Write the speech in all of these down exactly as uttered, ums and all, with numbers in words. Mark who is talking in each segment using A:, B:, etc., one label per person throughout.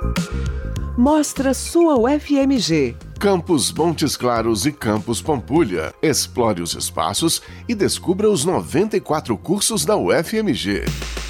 A: Mostra sua U F M G.
B: Campus Montes Claros e Campus Pampulha. Explore os espaços e descubra os noventa e quatro cursos da U F M G.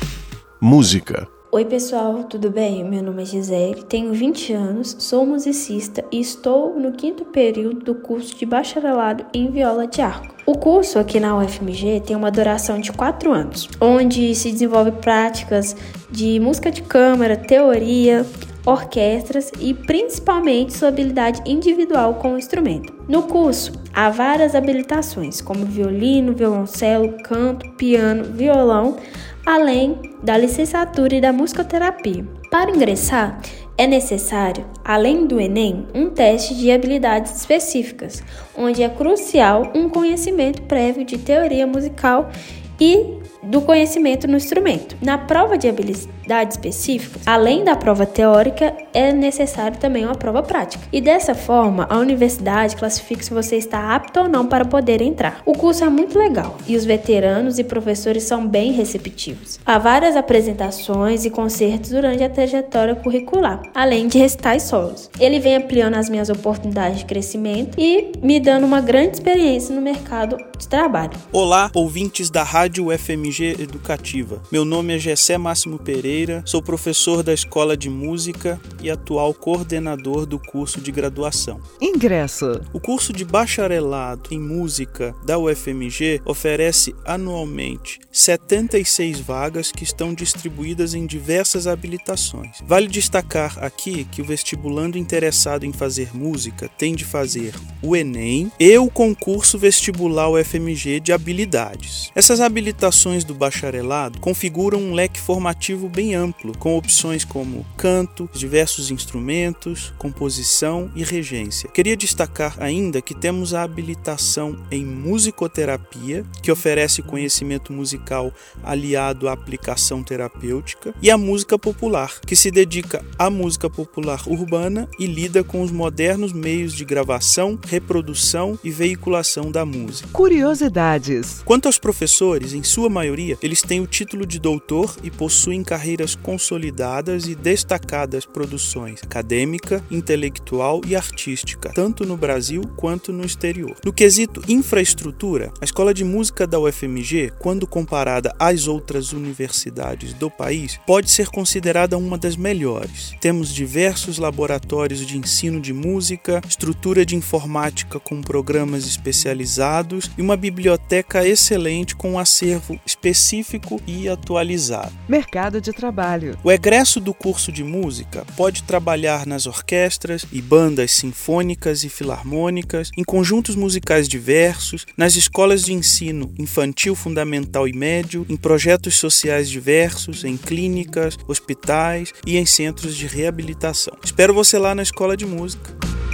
B: Música.
C: Oi pessoal, tudo bem? Meu nome é Gisele, tenho vinte anos, sou musicista e estou no quinto período do curso de bacharelado em viola de arco. O curso aqui na U F M G tem uma duração de quatro anos, onde se desenvolve práticas de música de câmara, teoria, orquestras e principalmente sua habilidade individual com o instrumento. No curso, há várias habilitações, como violino, violoncelo, canto, piano, violão, além da licenciatura e da musicoterapia. Para ingressar, é necessário, além do Enem, um teste de habilidades específicas, onde é crucial um conhecimento prévio de teoria musical e do conhecimento no instrumento. Na prova de habilidades específicas, além da prova teórica, é necessário também uma prova prática. E dessa forma, a universidade classifica se você está apto ou não para poder entrar. O curso é muito legal e os veteranos e professores são bem receptivos. Há várias apresentações e concertos durante a trajetória curricular, além de recitais solos. Ele vem ampliando as minhas oportunidades de crescimento e me dando uma grande experiência no mercado de trabalho.
D: Olá, ouvintes da Rádio U F M G Educativa. Meu nome é Gessé Máximo Pereira, sou professor da Escola de Música e atual coordenador do curso de graduação.
A: Ingresso.
D: O curso de bacharelado em música da U F M G oferece anualmente setenta e seis vagas que estão distribuídas em diversas habilitações. Vale destacar aqui que o vestibulando interessado em fazer música tem de fazer o Enem e o concurso vestibular U F M G de habilidades. Essas habilitações do bacharelado configuram um leque formativo bem amplo, com opções como canto, diversos instrumentos, composição e regência. Queria destacar ainda que temos a habilitação em musicoterapia, que oferece conhecimento musical aliado à aplicação terapêutica, e a música popular, que se dedica à música popular urbana e lida com os modernos meios de gravação, reprodução e veiculação da música.
A: Curiosidades.
D: Quanto aos professores, em sua maioria, eles têm o título de doutor e possuem carreiras consolidadas e destacadas produções acadêmica, intelectual e artística, tanto no Brasil quanto no exterior. No quesito infraestrutura, a Escola de Música da U F M G, quando comparada às outras universidades do país, pode ser considerada uma das melhores. Temos diversos laboratórios de ensino de música, estrutura de informática com programas especializados e uma biblioteca excelente com um acervo específico e atualizado.
A: Mercado de trabalho.
D: O egresso do curso de música pode trabalhar nas orquestras e bandas sinfônicas e filarmônicas, em conjuntos musicais diversos, nas escolas de ensino infantil, fundamental e médio, em projetos sociais diversos, em clínicas, hospitais e em centros de reabilitação. Espero você lá na Escola de Música.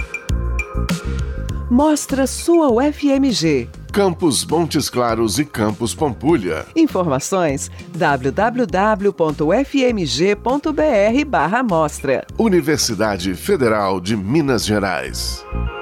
A: Mostra sua U F M G.
B: Campus Montes Claros e Campus Pampulha.
A: Informações w w w ponto u f m g ponto b r barra mostra.
B: Universidade Federal de Minas Gerais.